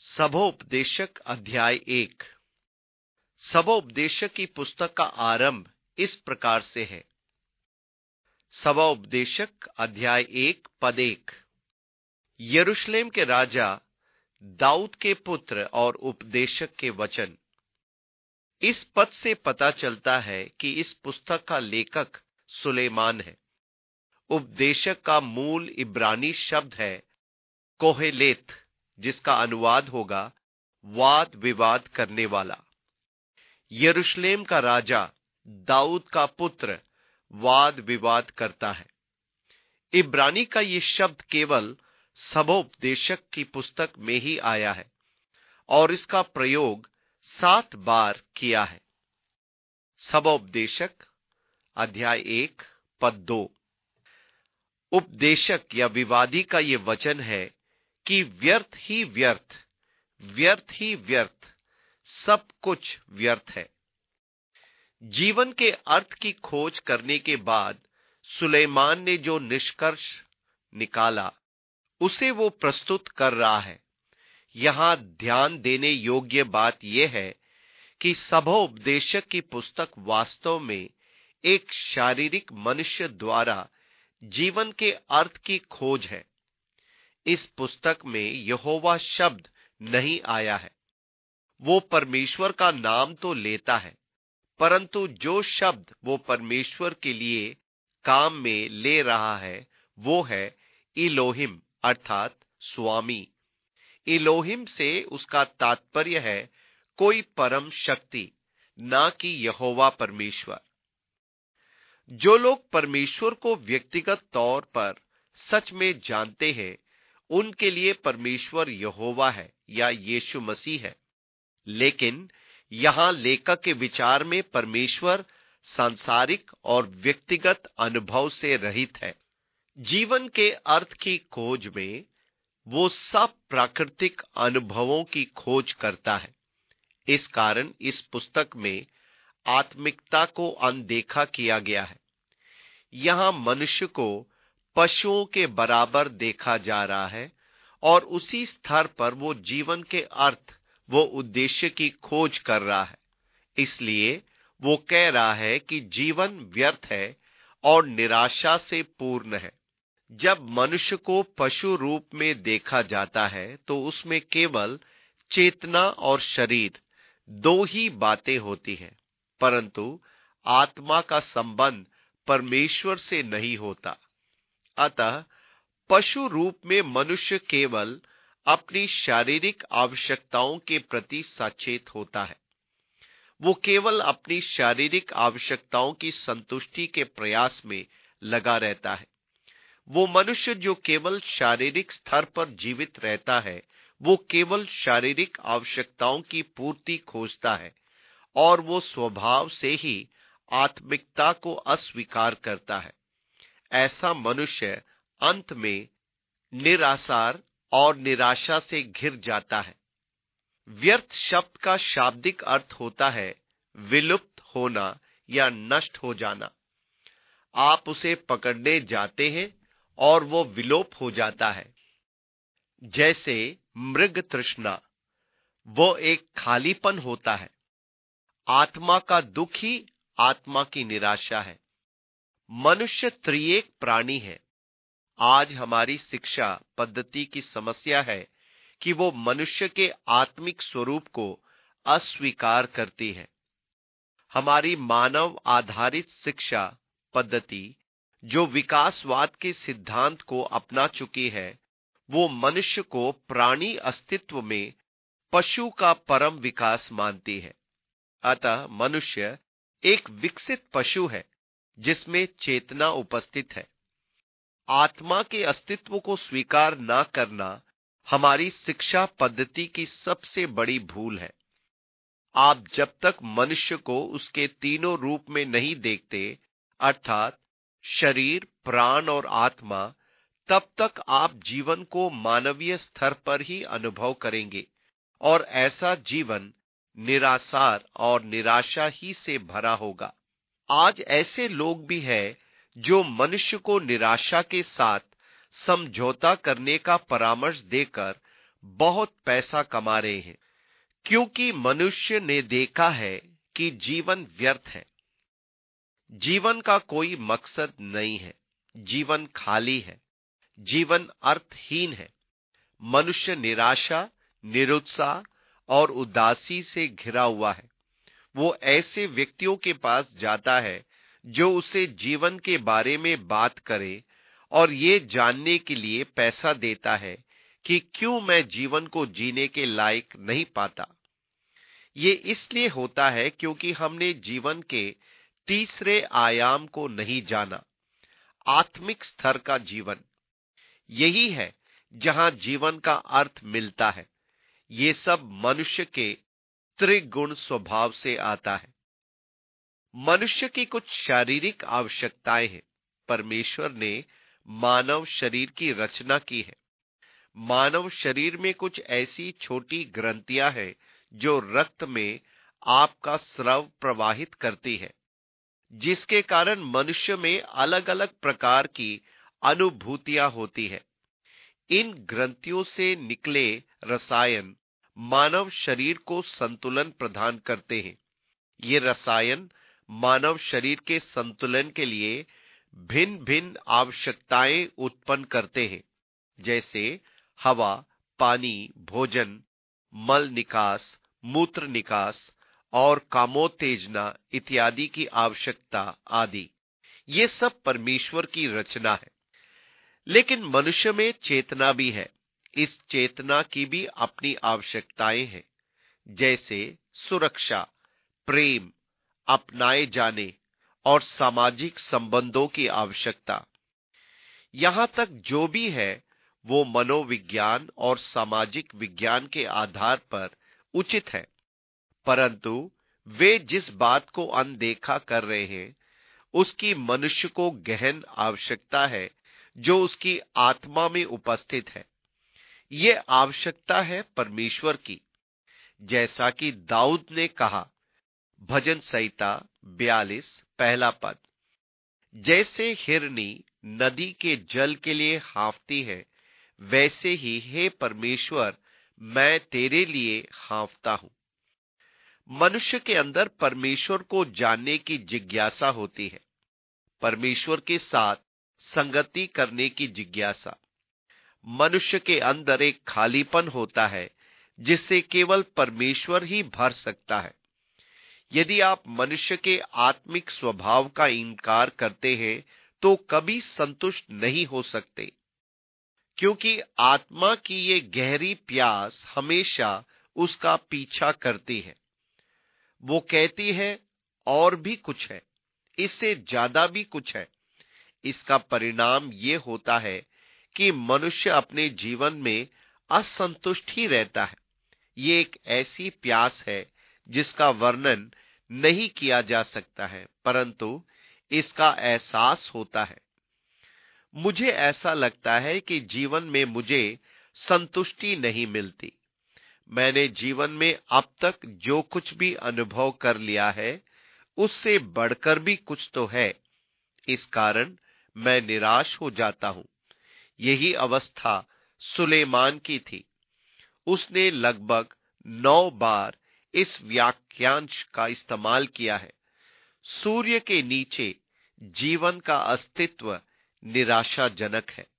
सबोपदेशक अध्याय 1। सबोपदेशक की पुस्तक का आरंभ इस प्रकार से है। सबोपदेशक अध्याय 1 पद 1। यरूशलेम के राजा दाऊद के पुत्र और उपदेशक के वचन। इस पद से पता चलता है कि इस पुस्तक का लेखक सुलेमान है। उपदेशक का मूल इब्रानी शब्द है कोहेलेत, जिसका अनुवाद होगा वाद विवाद करने वाला। यरूशलेम का राजा दाऊद का पुत्र वाद विवाद करता है। इब्रानी का यह शब्द केवल सबोपदेशक की पुस्तक में ही आया है और इसका प्रयोग 7 बार किया है। सबोपदेशक अध्याय 1 पद 2। उपदेशक या विवादी का यह वचन है कि व्यर्थ ही व्यर्थ, व्यर्थ ही व्यर्थ, सब कुछ व्यर्थ है। जीवन के अर्थ की खोज करने के बाद सुलेमान ने जो निष्कर्ष निकाला उसे वो प्रस्तुत कर रहा है। यहां ध्यान देने योग्य बात यह है कि सबोपदेशक की पुस्तक वास्तव में एक शारीरिक मनुष्य द्वारा जीवन के अर्थ की खोज है। इस पुस्तक में यहोवा शब्द नहीं आया है। वो परमेश्वर का नाम तो लेता है, परंतु जो शब्द वो परमेश्वर के लिए काम में ले रहा है वो है इलोहिम अर्थात स्वामी। इलोहिम से उसका तात्पर्य है कोई परम शक्ति, ना कि यहोवा परमेश्वर। जो लोग परमेश्वर को व्यक्तिगत तौर पर सच में जानते हैं उनके लिए परमेश्वर यहोवा है या यीशु मसीह है। लेकिन यहां लेखक के विचार में परमेश्वर सांसारिक और व्यक्तिगत अनुभव से रहित है। जीवन के अर्थ की खोज में वो सब प्राकृतिक अनुभवों की खोज करता है। इस कारण इस पुस्तक में आत्मिकता को अनदेखा किया गया है। यहां मनुष्य को पशुओं के बराबर देखा जा रहा है और उसी स्तर पर वो जीवन के अर्थ, वो उद्देश्य की खोज कर रहा है। इसलिए वो कह रहा है कि जीवन व्यर्थ है और निराशा से पूर्ण है। जब मनुष्य को पशु रूप में देखा जाता है तो उसमें केवल चेतना और शरीर दो ही बातें होती हैं, परंतु आत्मा का संबंध परमेश्वर से नहीं होता। अतः पशु रूप में मनुष्य केवल अपनी शारीरिक आवश्यकताओं के प्रति सचेत होता है। वो केवल अपनी शारीरिक आवश्यकताओं की संतुष्टि के प्रयास में लगा रहता है। वो मनुष्य जो केवल शारीरिक स्तर पर जीवित रहता है वो केवल शारीरिक आवश्यकताओं की पूर्ति खोजता है और वो स्वभाव से ही आत्मिकता को अस्वीकार करता है। ऐसा मनुष्य अंत में निराशार और निराशा से घिर जाता है। व्यर्थ शब्द का शाब्दिक अर्थ होता है विलुप्त होना या नष्ट हो जाना। आप उसे पकड़ने जाते हैं और वो विलोप हो जाता है। जैसे मृग तृष्णा, वो एक खालीपन होता है। आत्मा का दुख ही आत्मा की निराशा है। मनुष्य त्रिएक प्राणी है। आज हमारी शिक्षा पद्धति की समस्या है कि वो मनुष्य के आत्मिक स्वरूप को अस्वीकार करती है। हमारी मानव आधारित शिक्षा पद्धति जो विकासवाद के सिद्धांत को अपना चुकी है वो मनुष्य को प्राणी अस्तित्व में पशु का परम विकास मानती है। अतः मनुष्य एक विकसित पशु है जिसमें चेतना उपस्थित है। आत्मा के अस्तित्व को स्वीकार न करना हमारी शिक्षा पद्धति की सबसे बड़ी भूल है। आप जब तक मनुष्य को उसके तीनों रूप में नहीं देखते, अर्थात शरीर, प्राण और आत्मा, तब तक आप जीवन को मानवीय स्तर पर ही अनुभव करेंगे और ऐसा जीवन निराशार और निराशा ही से भरा होगा। आज ऐसे लोग भी हैं जो मनुष्य को निराशा के साथ समझौता करने का परामर्श देकर बहुत पैसा कमा रहे हैं, क्योंकि मनुष्य ने देखा है कि जीवन व्यर्थ है। जीवन का कोई मकसद नहीं है, जीवन खाली है, जीवन अर्थहीन है। मनुष्य निराशा, निरुत्साह और उदासी से घिरा हुआ है। वो ऐसे व्यक्तियों के पास जाता है जो उसे जीवन के बारे में बात करे और ये जानने के लिए पैसा देता है कि क्यों मैं जीवन को जीने के लायक नहीं पाता। ये इसलिए होता है क्योंकि हमने जीवन के तीसरे आयाम को नहीं जाना, आत्मिक स्तर का जीवन। यही है जहां जीवन का अर्थ मिलता है। ये सब मनुष्य के त्रिगुण स्वभाव से आता है। मनुष्य की कुछ शारीरिक आवश्यकताएं हैं। परमेश्वर ने मानव शरीर की रचना की है। मानव शरीर में कुछ ऐसी छोटी ग्रंथियां हैं जो रक्त में आपका स्राव प्रवाहित करती है, जिसके कारण मनुष्य में अलग अलग प्रकार की अनुभूतियां होती है। इन ग्रंथियों से निकले रसायन मानव शरीर को संतुलन प्रदान करते हैं। ये रसायन मानव शरीर के संतुलन के लिए भिन्न भिन्न आवश्यकताएं उत्पन्न करते हैं, जैसे हवा, पानी, भोजन, मल निकास, मूत्र निकास और कामोत्तेजना इत्यादि की आवश्यकता आदि। ये सब परमेश्वर की रचना है। लेकिन मनुष्य में चेतना भी है। इस चेतना की भी अपनी आवश्यकताएं हैं, जैसे सुरक्षा, प्रेम, अपनाए जाने और सामाजिक संबंधों की आवश्यकता। यहां तक जो भी है वो मनोविज्ञान और सामाजिक विज्ञान के आधार पर उचित है, परंतु वे जिस बात को अनदेखा कर रहे हैं उसकी मनुष्य को गहन आवश्यकता है जो उसकी आत्मा में उपस्थित है। ये आवश्यकता है परमेश्वर की, जैसा कि दाऊद ने कहा, भजन संहिता 42 पहला पद, जैसे हिरनी नदी के जल के लिए हाँफती है, वैसे ही हे परमेश्वर मैं तेरे लिए हाँफता हूं। मनुष्य के अंदर परमेश्वर को जानने की जिज्ञासा होती है, परमेश्वर के साथ संगति करने की जिज्ञासा। मनुष्य के अंदर एक खालीपन होता है जिससे केवल परमेश्वर ही भर सकता है। यदि आप मनुष्य के आत्मिक स्वभाव का इनकार करते हैं तो कभी संतुष्ट नहीं हो सकते, क्योंकि आत्मा की ये गहरी प्यास हमेशा उसका पीछा करती है। वो कहती है और भी कुछ है, इससे ज्यादा भी कुछ है। इसका परिणाम ये होता है कि मनुष्य अपने जीवन में असंतुष्ट ही रहता है। ये एक ऐसी प्यास है जिसका वर्णन नहीं किया जा सकता है, परंतु इसका एहसास होता है। मुझे ऐसा लगता है कि जीवन में मुझे संतुष्टि नहीं मिलती। मैंने जीवन में अब तक जो कुछ भी अनुभव कर लिया है उससे बढ़कर भी कुछ तो है। इस कारण मैं निराश हो जाता हूं। यही अवस्था सुलेमान की थी। उसने लगभग 9 बार इस वाक्यांश का इस्तेमाल किया है। सूर्य के नीचे जीवन का अस्तित्व निराशाजनक है।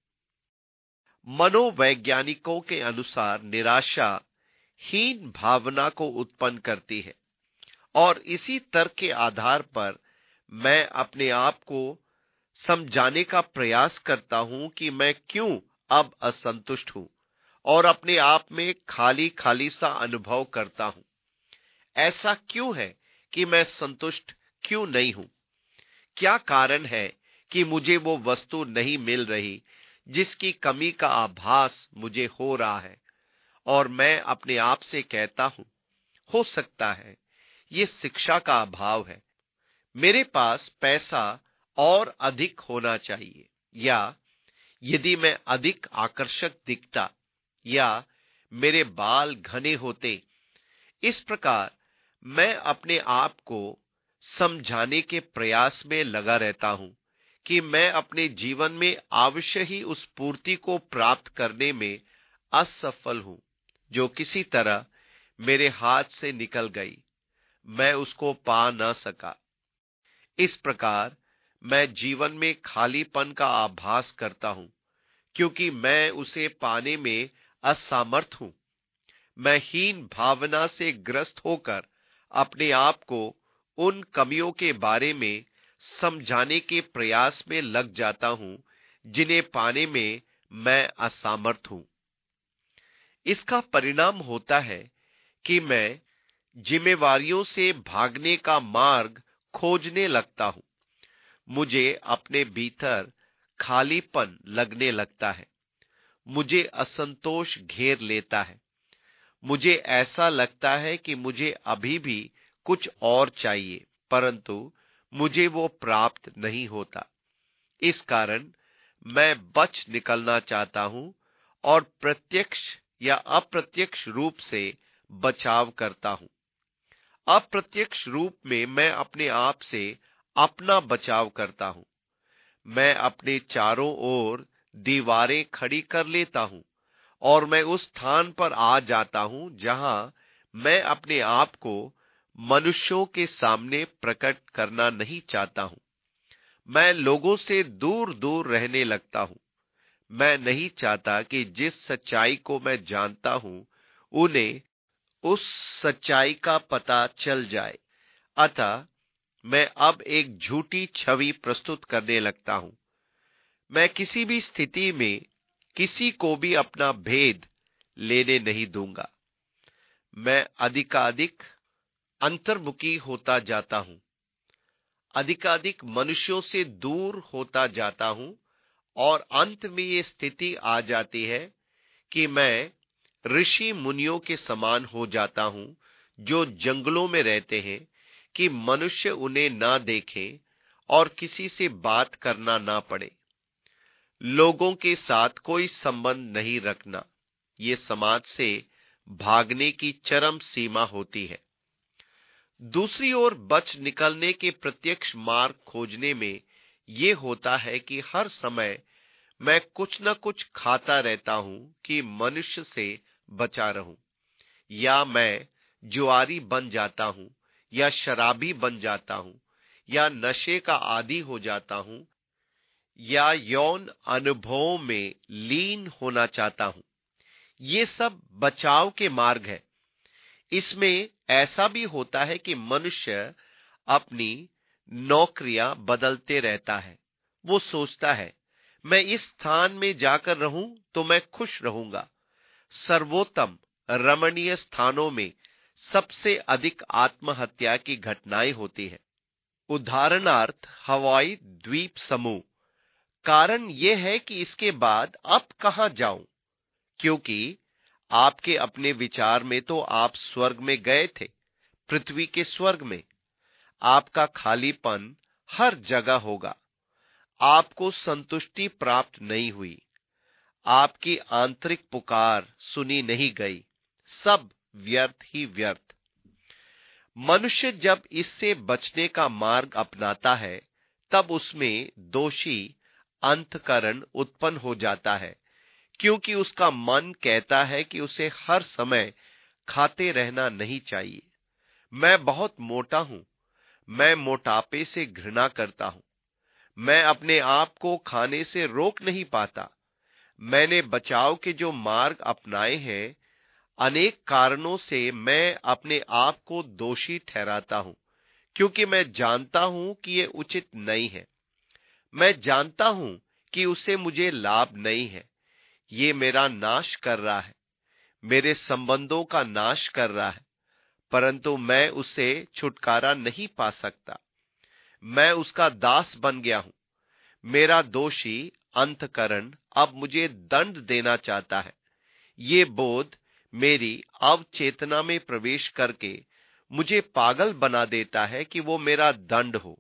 मनोवैज्ञानिकों के अनुसार निराशा हीन भावना को उत्पन्न करती है, और इसी तर्क के आधार पर मैं अपने आप को समझाने का प्रयास करता हूं कि मैं क्यों अब असंतुष्ट हूं और अपने आप में खाली खाली सा अनुभव करता हूं। ऐसा क्यों है कि मैं संतुष्ट क्यों नहीं हूं? क्या कारण है कि मुझे वो वस्तु नहीं मिल रही जिसकी कमी का आभास मुझे हो रहा है? और मैं अपने आप से कहता हूं, हो सकता है ये शिक्षा का अभाव है, मेरे पास पैसा और अधिक होना चाहिए, या यदि मैं अधिक आकर्षक दिखता, या मेरे बाल घने होते। इस प्रकार मैं अपने आप को समझाने के प्रयास में लगा रहता हूं कि मैं अपने जीवन में अवश्य ही उस पूर्ति को प्राप्त करने में असफल हूं। जो किसी तरह मेरे हाथ से निकल गई, मैं उसको पा न सका। इस प्रकार मैं जीवन में खालीपन का आभास करता हूं, क्योंकि मैं उसे पाने में असमर्थ हूं। मैं हीन भावना से ग्रस्त होकर अपने आप को उन कमियों के बारे में समझाने के प्रयास में लग जाता हूं जिन्हें पाने में मैं असमर्थ हूं। इसका परिणाम होता है कि मैं जिम्मेवारियों से भागने का मार्ग खोजने लगता हूं। मुझे अपने भीतर खालीपन लगने लगता है। मुझे असंतोष घेर लेता है। मुझे ऐसा लगता है कि मुझे अभी भी कुछ और चाहिए, परंतु मुझे वो प्राप्त नहीं होता। इस कारण मैं बच निकलना चाहता हूं और प्रत्यक्ष या अप्रत्यक्ष रूप से बचाव करता हूं। अप्रत्यक्ष रूप में मैं अपने आप से अपना बचाव करता हूं। मैं अपने चारों ओर दीवारें खड़ी कर लेता हूं और मैं उस स्थान पर आ जाता हूं जहां मैं अपने आप को मनुष्यों के सामने प्रकट करना नहीं चाहता हूं। मैं लोगों से दूर दूर रहने लगता हूं। मैं नहीं चाहता कि जिस सच्चाई को मैं जानता हूं उन्हें उस सच्चाई का पता चल जाए। अतः मैं अब एक झूठी छवि प्रस्तुत करने लगता हूं। मैं किसी भी स्थिति में किसी को भी अपना भेद लेने नहीं दूंगा। मैं अधिकाधिक अंतर्मुखी होता जाता हूं। अधिकाधिक मनुष्यों से दूर होता जाता हूं और अंत में ये स्थिति आ जाती है कि मैं ऋषि मुनियों के समान हो जाता हूं, जो जंगलों में रहते हैं, कि मनुष्य उन्हें ना देखे और किसी से बात करना ना पड़े। लोगों के साथ कोई संबंध नहीं रखना, ये समाज से भागने की चरम सीमा होती है। दूसरी ओर बच निकलने के प्रत्यक्ष मार्ग खोजने में ये होता है कि हर समय मैं कुछ न कुछ खाता रहता हूं कि मनुष्य से बचा रहूं। या मैं जुआरी बन जाता हूं, या शराबी बन जाता हूं, या नशे का आदी हो जाता हूं, या यौन अनुभवों में लीन होना चाहता हूं। ये सब बचाव के मार्ग है। इसमें ऐसा भी होता है कि मनुष्य अपनी नौकरियां बदलते रहता है। वो सोचता है, मैं इस स्थान में जाकर रहूं तो मैं खुश रहूंगा। सर्वोत्तम रमणीय स्थानों में सबसे अधिक आत्महत्या की घटनाएं होती है। उदाहरणार्थ हवाई द्वीप समूह। कारण यह है कि इसके बाद अब कहां जाऊं, क्योंकि आपके अपने विचार में तो आप स्वर्ग में गए थे, पृथ्वी के स्वर्ग में। आपका खालीपन हर जगह होगा। आपको संतुष्टि प्राप्त नहीं हुई। आपकी आंतरिक पुकार सुनी नहीं गई। सब व्यर्थ ही व्यर्थ। मनुष्य जब इससे बचने का मार्ग अपनाता है, तब उसमें दोषी अंतःकरण उत्पन्न हो जाता है, क्योंकि उसका मन कहता है कि उसे हर समय खाते रहना नहीं चाहिए। मैं बहुत मोटा हूं। मैं मोटापे से घृणा करता हूं। मैं अपने आप को खाने से रोक नहीं पाता। मैंने बचाव के जो मार्ग अपनाए हैं, अनेक कारणों से मैं अपने आप को दोषी ठहराता हूं, क्योंकि मैं जानता हूं कि ये उचित नहीं है। मैं जानता हूं कि उससे मुझे लाभ नहीं है। ये मेरा नाश कर रहा है, मेरे संबंधों का नाश कर रहा है, परंतु मैं उससे छुटकारा नहीं पा सकता। मैं उसका दास बन गया हूं। मेरा दोषी अंतःकरण अब मुझे दंड देना चाहता है। ये बोध मेरी अवचेतना में प्रवेश करके मुझे पागल बना देता है कि वो मेरा दंड हो।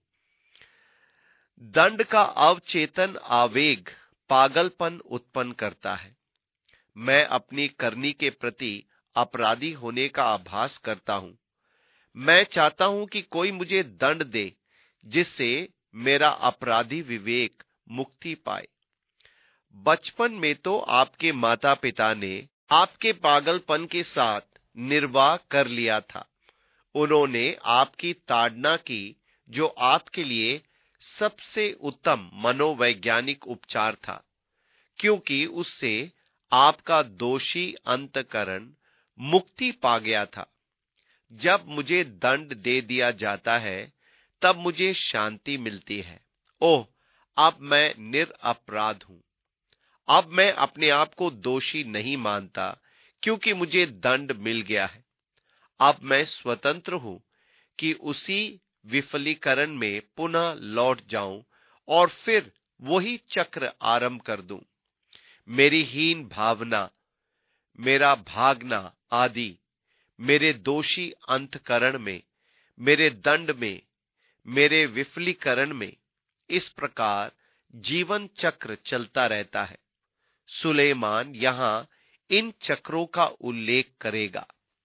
दंड का अवचेतन आवेग पागलपन उत्पन्न करता है। मैं अपनी करनी के प्रति अपराधी होने का आभास करता हूं। मैं चाहता हूं कि कोई मुझे दंड दे, जिससे मेरा अपराधी विवेक मुक्ति पाए। बचपन में तो आपके माता पिता ने आपके पागलपन के साथ निर्वाह कर लिया था। उन्होंने आपकी ताड़ना की, जो आपके लिए सबसे उत्तम मनोवैज्ञानिक उपचार था, क्योंकि उससे आपका दोषी अंतःकरण मुक्ति पा गया था। जब मुझे दंड दे दिया जाता है, तब मुझे शांति मिलती है। ओह, अब मैं निरपराध हूं। अब मैं अपने आप को दोषी नहीं मानता, क्योंकि मुझे दंड मिल गया है। अब मैं स्वतंत्र हूं कि उसी विफलीकरण में पुनः लौट जाऊं और फिर वही चक्र आरंभ कर दूं। मेरी हीन भावना, मेरा भागना आदि, मेरे दोषी अंतःकरण में, मेरे दंड में, मेरे विफलीकरण में, इस प्रकार जीवन चक्र चलता रहता है। सुलेमान यहां इन चक्रों का उल्लेख करेगा।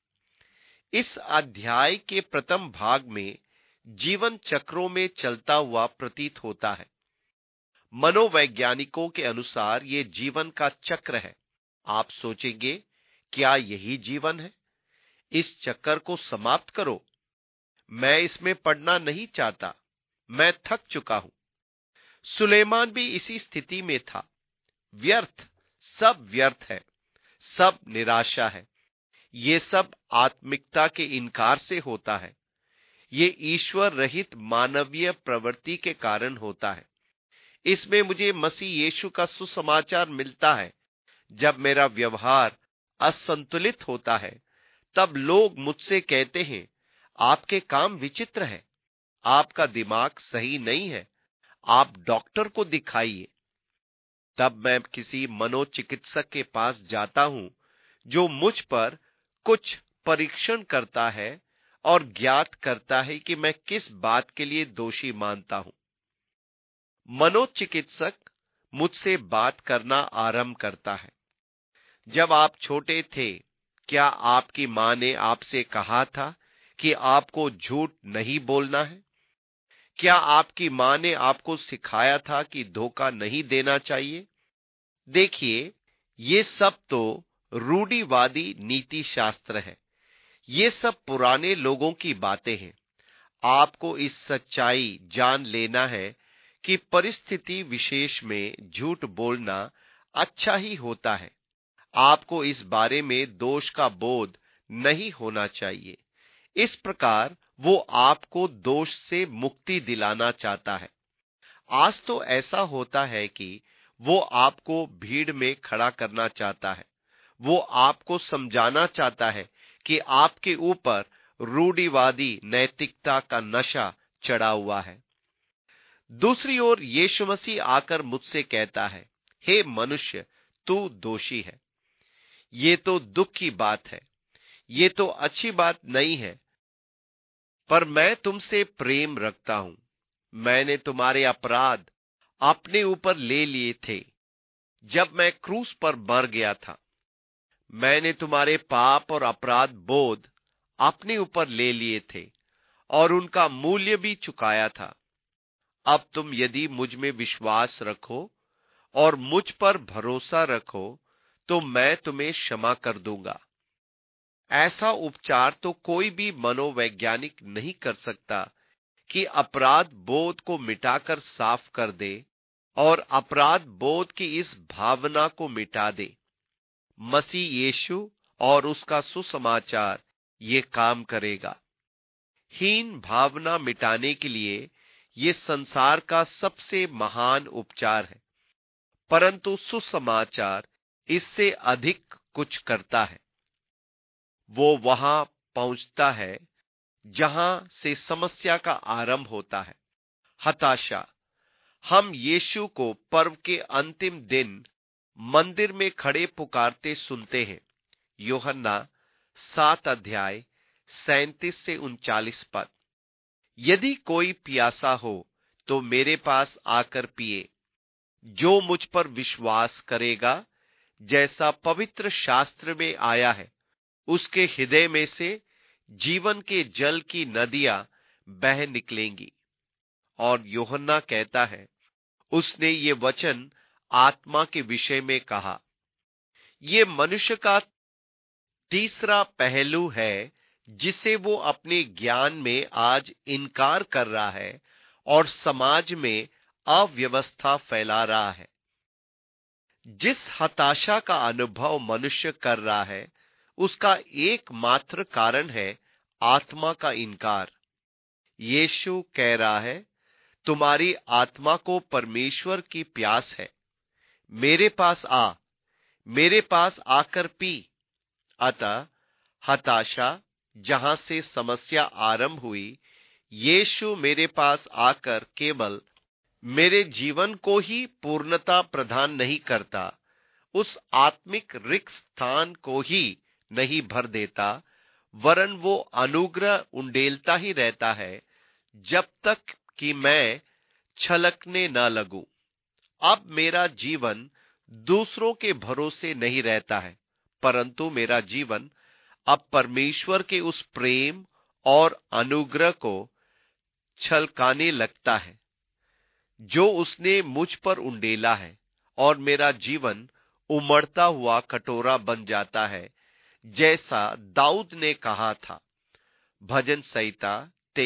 इस अध्याय के प्रथम भाग में जीवन चक्रों में चलता हुआ प्रतीत होता है। मनोवैज्ञानिकों के अनुसार ये जीवन का चक्र है। आप सोचेंगे, क्या यही जीवन है? इस चक्कर को समाप्त करो। मैं इसमें पढ़ना नहीं चाहता, मैं थक चुका हूं। सुलेमान भी इसी स्थिति में था। व्यर्थ, सब व्यर्थ है, सब निराशा है। ये सब आत्मिकता के इनकार से होता है। ये ईश्वर रहित मानवीय प्रवृत्ति के कारण होता है। इसमें मुझे मसीह यीशु का सुसमाचार मिलता है। जब मेरा व्यवहार असंतुलित होता है, तब लोग मुझसे कहते हैं, आपके काम विचित्र है, आपका दिमाग सही नहीं है, आप डॉक्टर को दिखाइए। तब मैं किसी मनोचिकित्सक के पास जाता हूं, जो मुझ पर कुछ परीक्षण करता है और ज्ञात करता है कि मैं किस बात के लिए दोषी मानता हूं। मनोचिकित्सक मुझसे बात करना आरंभ करता है। जब आप छोटे थे, क्या आपकी मां ने आपसे कहा था कि आपको झूठ नहीं बोलना है? क्या आपकी मां ने आपको सिखाया था कि धोखा नहीं देना चाहिए? देखिए, ये सब तो रूढ़िवादी नीति शास्त्र है। ये सब पुराने लोगों की बातें हैं। आपको इस सच्चाई जान लेना है कि परिस्थिति विशेष में झूठ बोलना अच्छा ही होता है। आपको इस बारे में दोष का बोध नहीं होना चाहिए। इस प्रकार वो आपको दोष से मुक्ति दिलाना चाहता है। आज तो ऐसा होता है कि वो आपको भीड़ में खड़ा करना चाहता है। वो आपको समझाना चाहता है कि आपके ऊपर रूढ़िवादी नैतिकता का नशा चढ़ा हुआ है। दूसरी ओर यीशु मसीह आकर मुझसे कहता है, हे मनुष्य, तू दोषी है। ये तो दुख की बात है, ये तो अच्छी बात नहीं है, पर मैं तुमसे प्रेम रखता हूं। मैंने तुम्हारे अपराध अपने ऊपर ले लिए थे जब मैं क्रूस पर मर गया था। मैंने तुम्हारे पाप और अपराध बोध अपने ऊपर ले लिए थे और उनका मूल्य भी चुकाया था। अब तुम यदि मुझ में विश्वास रखो और मुझ पर भरोसा रखो, तो मैं तुम्हें क्षमा कर दूंगा। ऐसा उपचार तो कोई भी मनोवैज्ञानिक नहीं कर सकता कि अपराध बोध को मिटाकर साफ कर दे और अपराध बोध की इस भावना को मिटा दे। मसीह यीशु और उसका सुसमाचार ये काम करेगा। हीन भावना मिटाने के लिए ये संसार का सबसे महान उपचार है, परंतु सुसमाचार इससे अधिक कुछ करता है। वो वहां पहुंचता है जहां से समस्या का आरंभ होता है, हताशा। हम यीशु को पर्व के अंतिम दिन मंदिर में खड़े पुकारते सुनते हैं। यूहन्ना 7 अध्याय 37 से 39 पद। यदि कोई प्यासा हो तो मेरे पास आकर पिए। जो मुझ पर विश्वास करेगा, जैसा पवित्र शास्त्र में आया है, उसके हृदय में से जीवन के जल की नदियां बह निकलेंगी। और यूहन्ना कहता है, उसने ये वचन आत्मा के विषय में कहा। ये मनुष्य का तीसरा पहलू है जिसे वो अपने ज्ञान में आज इनकार कर रहा है और समाज में अव्यवस्था फैला रहा है। जिस हताशा का अनुभव मनुष्य कर रहा है उसका एकमात्र कारण है आत्मा का इनकार। यीशु कह रहा है, तुम्हारी आत्मा को परमेश्वर की प्यास है, मेरे पास आ, मेरे पास आकर पी। अतः हताशा जहां से समस्या आरंभ हुई, यीशु मेरे पास आकर केवल मेरे जीवन को ही पूर्णता प्रदान नहीं करता, उस आत्मिक रिक्त स्थान को ही नहीं भर देता, वरन वो अनुग्रह उंडेलता ही रहता है जब तक कि मैं छलकने न लगूं। अब मेरा जीवन दूसरों के भरोसे नहीं रहता है, परंतु मेरा जीवन अब परमेश्वर के उस प्रेम और अनुग्रह को छलकाने लगता है जो उसने मुझ पर उंडेला है, और मेरा जीवन उमड़ता हुआ कटोरा बन जाता है, जैसा दाऊद ने कहा था। भजन संहिता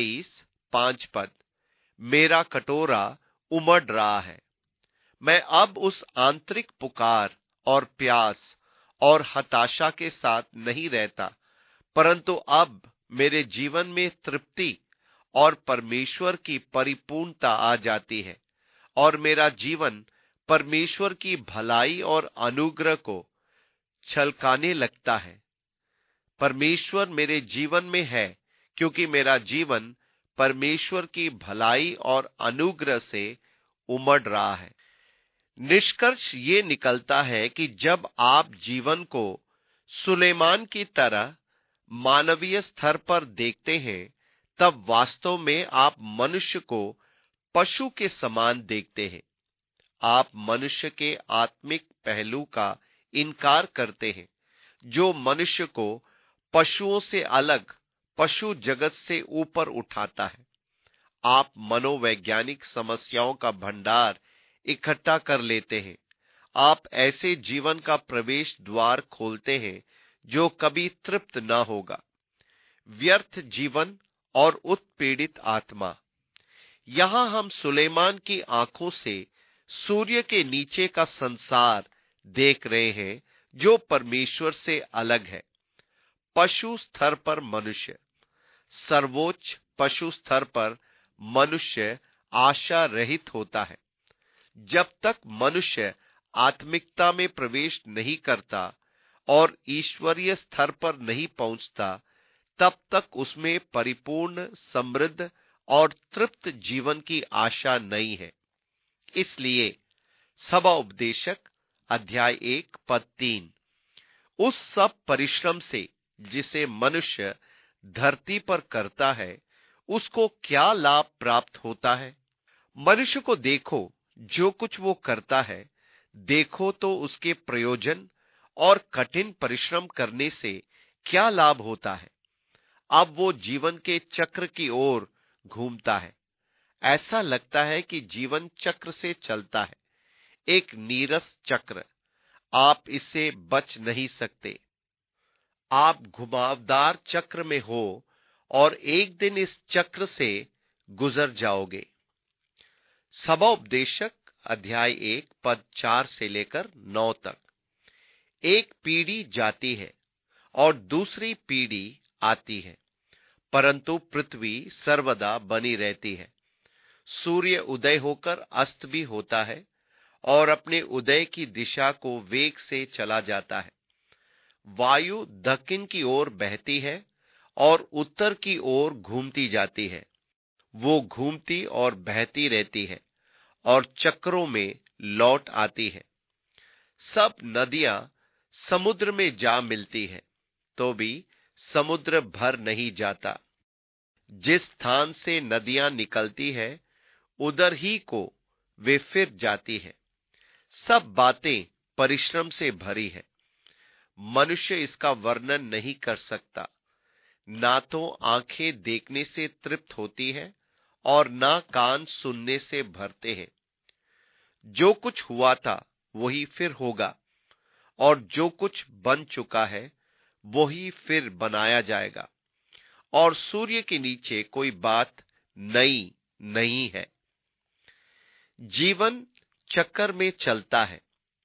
23:5 पद, मेरा कटोरा उमड़ रहा है। मैं अब उस आंतरिक पुकार और प्यास और हताशा के साथ नहीं रहता, परंतु अब मेरे जीवन में तृप्ति और परमेश्वर की परिपूर्णता आ जाती है, और मेरा जीवन परमेश्वर की भलाई और अनुग्रह को छलकाने लगता है। परमेश्वर मेरे जीवन में है क्योंकि मेरा जीवन परमेश्वर की भलाई और अनुग्रह से उमड़ रहा है। निष्कर्ष ये निकलता है कि जब आप जीवन को सुलेमान की तरह मानवीय स्तर पर देखते हैं, तब वास्तव में आप मनुष्य को पशु के समान देखते हैं। आप मनुष्य के आत्मिक पहलू का इनकार करते हैं, जो मनुष्य को पशुओं से अलग, पशु जगत से ऊपर उठाता है। आप मनोवैज्ञानिक समस्याओं का भंडार इकट्ठा कर लेते हैं। आप ऐसे जीवन का प्रवेश द्वार खोलते हैं जो कभी तृप्त न होगा। व्यर्थ जीवन और उत्पीड़ित आत्मा। यहां हम सुलेमान की आंखों से सूर्य के नीचे का संसार देख रहे हैं जो परमेश्वर से अलग है। पशु स्तर पर मनुष्य, सर्वोच्च पशु स्तर पर मनुष्य आशा रहित होता है। जब तक मनुष्य आत्मिकता में प्रवेश नहीं करता और ईश्वरीय स्तर पर नहीं पहुंचता, तब तक उसमें परिपूर्ण, समृद्ध और तृप्त जीवन की आशा नहीं है। इसलिए सभा उपदेशक अध्याय 1 पद 3, उस सब परिश्रम से जिसे मनुष्य धरती पर करता है, उसको क्या लाभ प्राप्त होता है? मनुष्य को देखो, जो कुछ वो करता है, देखो तो उसके प्रयोजन और कठिन परिश्रम करने से क्या लाभ होता है। अब वो जीवन के चक्र की ओर घूमता है। ऐसा लगता है कि जीवन चक्र से चलता है, एक नीरस चक्र। आप इससे बच नहीं सकते। आप घुमावदार चक्र में हो और एक दिन इस चक्र से गुजर जाओगे। सभा उपदेशक अध्याय 1 पद 4 से लेकर 9 तक। एक पीढ़ी जाती है और दूसरी पीढ़ी आती है, परंतु पृथ्वी सर्वदा बनी रहती है। सूर्य उदय होकर अस्त भी होता है और अपने उदय की दिशा को वेग से चला जाता है। वायु दक्षिण की ओर बहती है और उत्तर की ओर घूमती जाती है। वो घूमती और बहती रहती है और चक्रों में लौट आती है। सब नदियां समुद्र में जा मिलती है, तो भी समुद्र भर नहीं जाता। जिस स्थान से नदियां निकलती है, उधर ही को वे फिर जाती है। सब बातें परिश्रम से भरी है। मनुष्य इसका वर्णन नहीं कर सकता। ना तो आंखें देखने से तृप्त होती है और ना कान सुनने से भरते हैं। जो कुछ हुआ था वही फिर होगा, और जो कुछ बन चुका है वही फिर बनाया जाएगा, और सूर्य के नीचे कोई बात नई नहीं है। जीवन चक्कर में चलता है।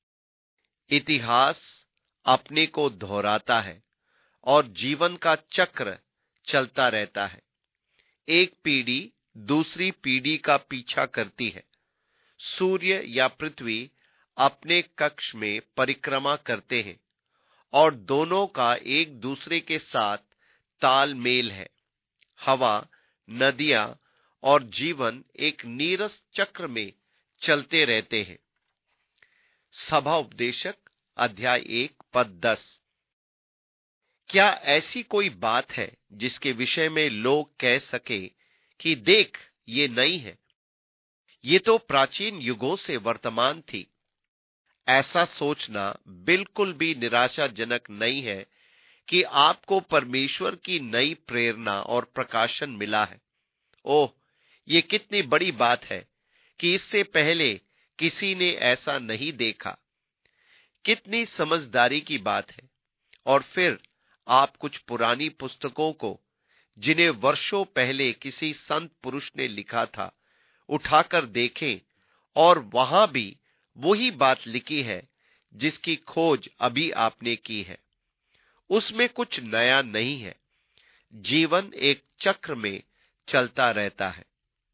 इतिहास अपने को दोहराता है और जीवन का चक्र चलता रहता है। एक पीढ़ी दूसरी पीढ़ी का पीछा करती है। सूर्य या पृथ्वी अपने कक्ष में परिक्रमा करते हैं और दोनों का एक दूसरे के साथ तालमेल है। हवा, नदियां और जीवन एक नीरस चक्र में चलते रहते हैं। सभा उपदेशक अध्याय 1 पद 10। क्या ऐसी कोई बात है जिसके विषय में लोग कह सके कि देख, ये नई है? ये तो प्राचीन युगों से वर्तमान थी। ऐसा सोचना बिल्कुल भी निराशाजनक नहीं है कि आपको परमेश्वर की नई प्रेरणा और प्रकाशन मिला है। ओह, ये कितनी बड़ी बात है कि इससे पहले किसी ने ऐसा नहीं देखा। कितनी समझदारी की बात है। और फिर आप कुछ पुरानी पुस्तकों को, जिन्हें वर्षों पहले किसी संत पुरुष ने लिखा था, उठाकर देखें और वहां भी वही बात लिखी है जिसकी खोज अभी आपने की है। उसमें कुछ नया नहीं है। जीवन एक चक्र में चलता रहता है।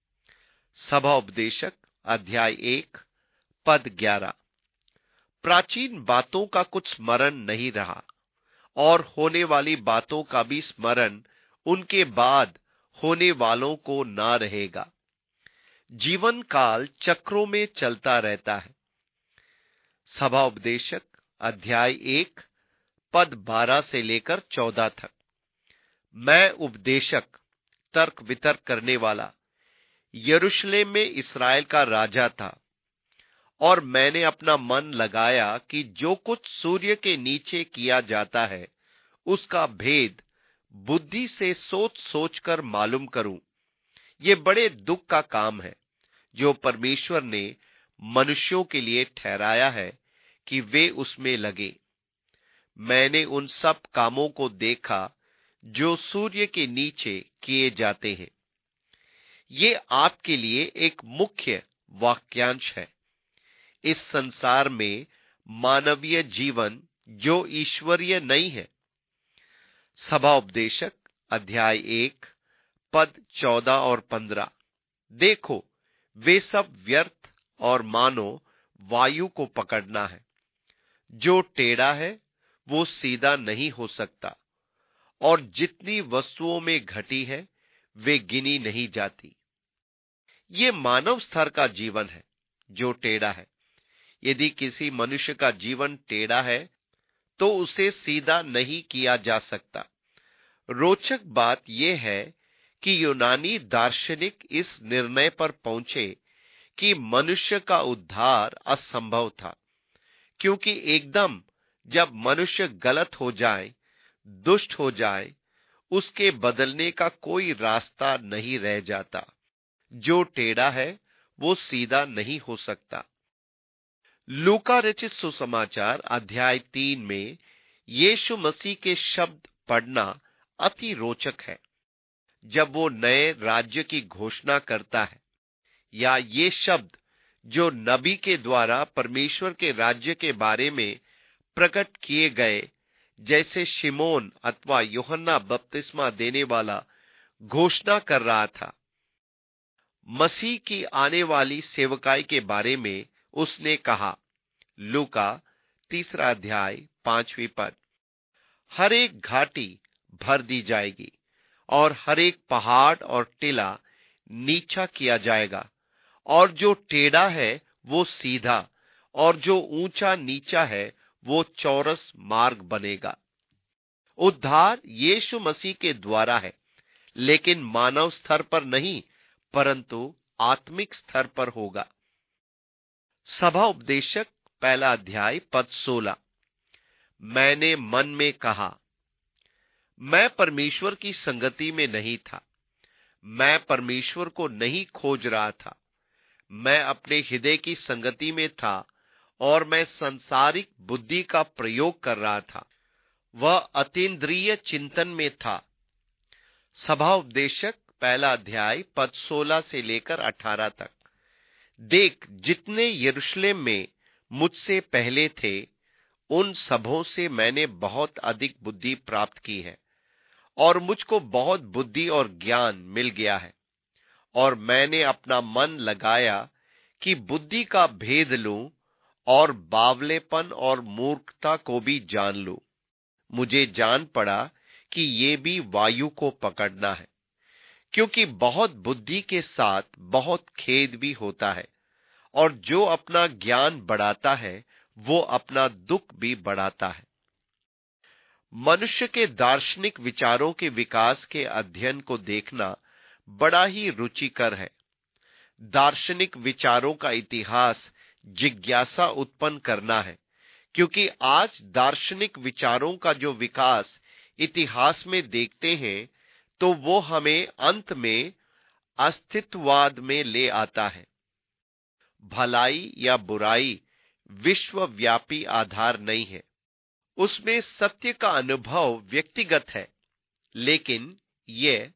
सभा उपदेशक अध्याय 1 पद 11। प्राचीन बातों का कुछ स्मरण नहीं रहा और होने वाली बातों का भी स्मरण उनके बाद होने वालों को ना रहेगा। जीवन काल चक्रों में चलता रहता है। सभा उपदेशक अध्याय 1 पद 12 से लेकर 14 तक। मैं उपदेशक, तर्क वितर्क करने वाला, यरूशलेम में इस्राएल का राजा था, और मैंने अपना मन लगाया कि जो कुछ सूर्य के नीचे किया जाता है उसका भेद बुद्धि से सोच सोचकर मालूम करूं। ये बड़े दुख का काम है जो परमेश्वर ने मनुष्यों के लिए ठहराया है कि वे उसमें लगे। मैंने उन सब कामों को देखा जो सूर्य के नीचे किए जाते हैं। ये आपके लिए एक मुख्य वाक्यांश है। इस संसार में मानवीय जीवन जो ईश्वरीय नहीं है। सभा उपदेशक अध्याय 1 पद 14 और 15। देखो, वे सब व्यर्थ और मानो वायु को पकड़ना है। जो टेढ़ा है वो सीधा नहीं हो सकता, और जितनी वस्तुओं में घटी है वे गिनी नहीं जाती। ये मानव स्तर का जीवन है जो टेढ़ा है। यदि किसी मनुष्य का जीवन टेढ़ा है तो उसे सीधा नहीं किया जा सकता। रोचक बात यह है कि यूनानी दार्शनिक इस निर्णय पर पहुंचे कि मनुष्य का उद्धार असंभव था, क्योंकि एकदम जब मनुष्य गलत हो जाए, दुष्ट हो जाए, उसके बदलने का कोई रास्ता नहीं रह जाता। जो टेढ़ा है वो सीधा नहीं हो सकता। लूका रचित सुसमाचार अध्याय 3 में यीशु मसीह के शब्द पढ़ना अति रोचक है। जब वो नए राज्य की घोषणा करता है, या ये शब्द जो नबी के द्वारा परमेश्वर के राज्य के बारे में प्रकट किए गए, जैसे शिमोन अथवा यूहन्ना बपतिस्मा देने वाला घोषणा कर रहा था, मसीह की आने वाली सेवकाई के बारे में उसने कहा। लूका 3 अध्याय 5 पद। हर एक घाटी भर दी जाएगी और हर एक पहाड़ और टीला नीचा किया जाएगा, और जो टेढ़ा है वो सीधा, और जो ऊंचा नीचा है वो चौरस मार्ग बनेगा। उद्धार यीशु मसीह के द्वारा है, लेकिन मानव स्तर पर नहीं, परंतु आत्मिक स्तर पर होगा। सभा उपदेशक पहला अध्याय पद 16। मैंने मन में कहा, मैं परमेश्वर की संगति में नहीं था। मैं परमेश्वर को नहीं खोज रहा था। मैं अपने हृदय की संगति में था और मैं सांसारिक बुद्धि का प्रयोग कर रहा था। वह अतीन्द्रिय चिंतन में था। सभा उपदेशक पहला अध्याय पद 16 से लेकर 18 तक। देख, जितने यरूशलेम में मुझसे पहले थे, उन सबों से मैंने बहुत अधिक बुद्धि प्राप्त की है, और मुझको बहुत बुद्धि और ज्ञान मिल गया है। और मैंने अपना मन लगाया कि बुद्धि का भेद लूं और बावलेपन और मूर्खता को भी जान लूं। मुझे जान पड़ा कि ये भी वायु को पकड़ना है, क्योंकि बहुत बुद्धि के साथ बहुत खेद भी होता है, और जो अपना ज्ञान बढ़ाता है वो अपना दुख भी बढ़ाता है। मनुष्य के दार्शनिक विचारों के विकास के अध्ययन को देखना बड़ा ही रुचिकर है। दार्शनिक विचारों का इतिहास जिज्ञासा उत्पन्न करना है, क्योंकि आज दार्शनिक विचारों का जो विकास इतिहास में देखते हैं, तो वो हमें अंत में अस्तित्ववाद में ले आता है। भलाई या बुराई विश्वव्यापी आधार नहीं है, उसमें सत्य का अनुभव व्यक्तिगत है, लेकिन यह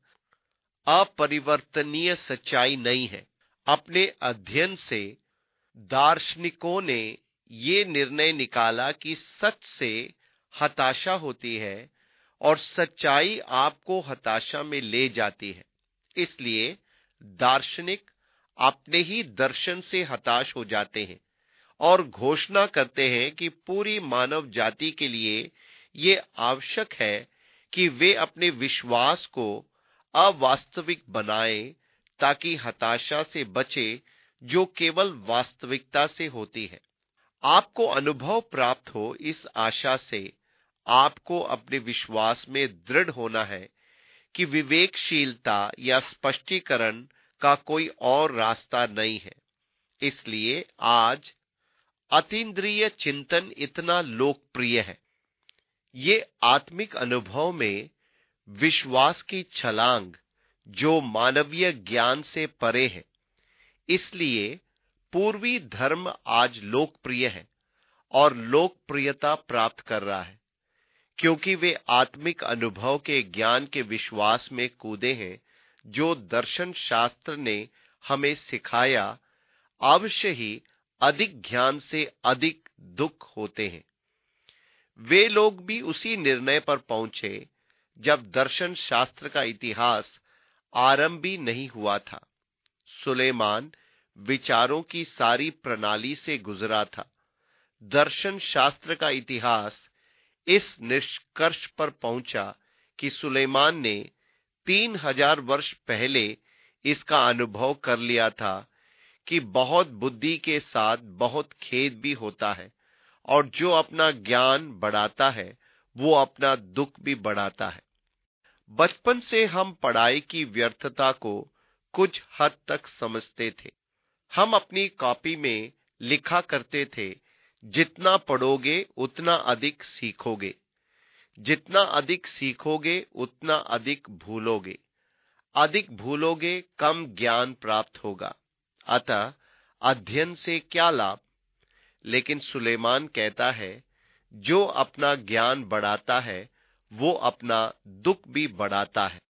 अपरिवर्तनीय सच्चाई नहीं है। अपने अध्ययन से दार्शनिकों ने ये निर्णय निकाला कि सच से हताशा होती है और सच्चाई आपको हताशा में ले जाती है। इसलिए दार्शनिक अपने ही दर्शन से हताश हो जाते हैं और घोषणा करते हैं कि पूरी मानव जाति के लिए ये आवश्यक है कि वे अपने विश्वास को अवास्तविक बनाएं, ताकि हताशा से बचे जो केवल वास्तविकता से होती है। आपको अनुभव प्राप्त हो, इस आशा से आपको अपने विश्वास में दृढ़ होना है कि विवेकशीलता या स्पष्टीकरण का कोई और रास्ता नहीं है। इसलिए आज अतीन्द्रिय चिंतन इतना लोकप्रिय है। ये आत्मिक अनुभव में विश्वास की छलांग जो मानवीय ज्ञान से परे है। इसलिए पूर्वी धर्म आज लोकप्रिय है और लोकप्रियता प्राप्त कर रहा है, क्योंकि वे आत्मिक अनुभव के ज्ञान के विश्वास में कूदे हैं, जो दर्शन शास्त्र ने हमें सिखाया। अवश्य ही अधिक ज्ञान से अधिक दुख होते हैं। वे लोग भी उसी निर्णय पर पहुंचे जब दर्शन शास्त्र का इतिहास आरंभ भी नहीं हुआ था। सुलेमान विचारों की सारी प्रणाली से गुजरा था। दर्शन शास्त्र का इतिहास इस निष्कर्ष पर पहुंचा कि सुलेमान ने 3000 वर्ष पहले इसका अनुभव कर लिया था कि बहुत बुद्धि के साथ बहुत खेद भी होता है, और जो अपना ज्ञान बढ़ाता है वो अपना दुख भी बढ़ाता है। बचपन से हम पढ़ाई की व्यर्थता को कुछ हद तक समझते थे। हम अपनी कॉपी में लिखा करते थे, जितना पढ़ोगे उतना अधिक सीखोगे, जितना अधिक सीखोगे उतना अधिक भूलोगे, अधिक भूलोगे कम ज्ञान प्राप्त होगा, अतः अध्ययन से क्या लाभ। लेकिन सुलेमान कहता है, जो अपना ज्ञान बढ़ाता है वो अपना दुख भी बढ़ाता है।